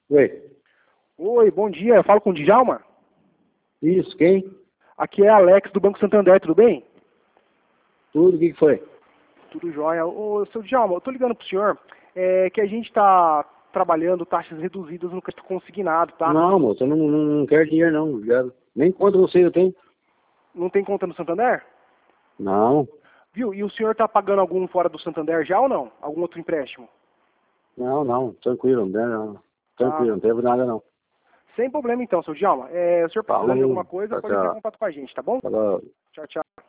Oi. Oi, bom dia. Eu falo com o Djalma. Isso, quem? Aqui é Alex do Banco Santander, tudo bem? Tudo, o que foi? Tudo jóia. Ô, seu Djalma, eu tô ligando pro senhor que a gente tá trabalhando taxas reduzidas no crédito consignado, tá? Não, moço, eu não quero dinheiro não, obrigado. Nem conta você eu tenho. Não tem conta no Santander? Não, Viu? E o senhor tá pagando algum fora do Santander já ou não? Algum outro empréstimo? não, tranquilo, não. Ah, Tranquilo, não teve nada não. sem problema então, seu Djalma. O senhor precisando de alguma Falou, coisa, tchau, pode entrar em tchau. contato com a gente, tá bom? Falou. Tchau, tchau.